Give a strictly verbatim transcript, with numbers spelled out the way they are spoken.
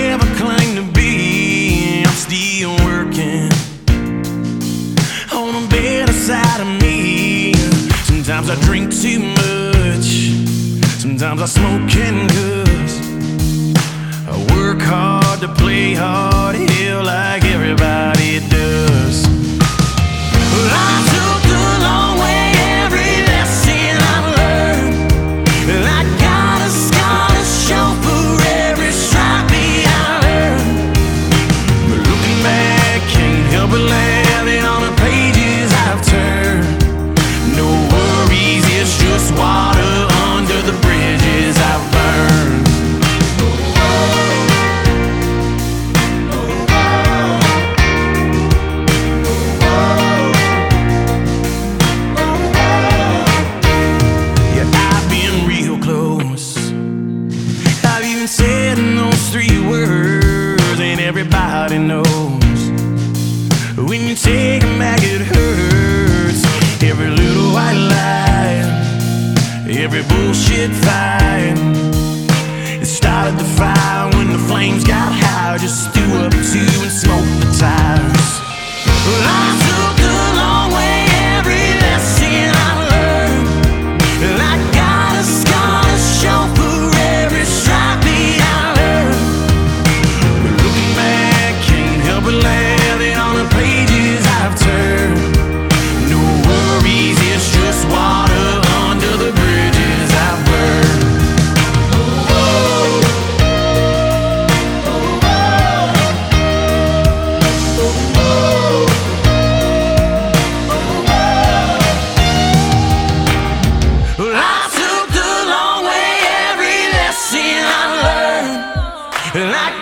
ever claimed to be, I'm still working on the better side of me. Sometimes I drink too much, sometimes I smoke and cuss. I work hard to play hard, hell, like everybody does. Well, I took the long way, every lesson I've learned. I got a scar to show for every strike me I earned. But looking back, can't help but laughing on the pages I've turned. No worries, it's just water under the bridges I've burned. Said those three words, and everybody knows when you take them back it hurts. Every little white lie, every bullshit fight, it started the fire when the flames got high. Just stew up two and smoke the tires. Well, I took the long way, every lesson I learned. I got a scar to show for every strike me I earned. But looking back, can't help but laughing on the pages I've turned. No worries, it's just water under the bridges I've burned. Well, I took the long way, every lesson I learned. And I